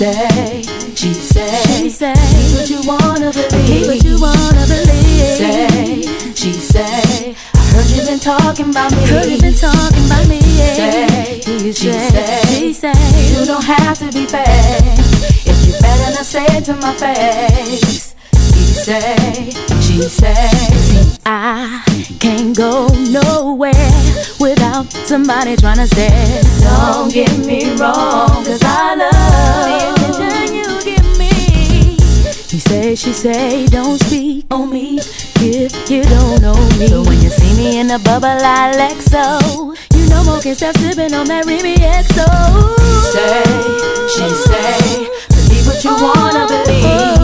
say, she say, be what you wanna believe. Be what you wanna believe. Say, she say, I heard you been talking about me. Heard you been talking about me. Say, she say, say, you don't have to be fake. If you better not say it to my face. He say, she say, see, I can't go nowhere without somebody trying to say, don't get me wrong, 'cause I love the attention you give me. He say, she say, don't speak on me if you don't know me. So when you see me in the bubble, I like so. You know more can stop sipping on that Remy XO. Say, she say, believe what you wanna believe.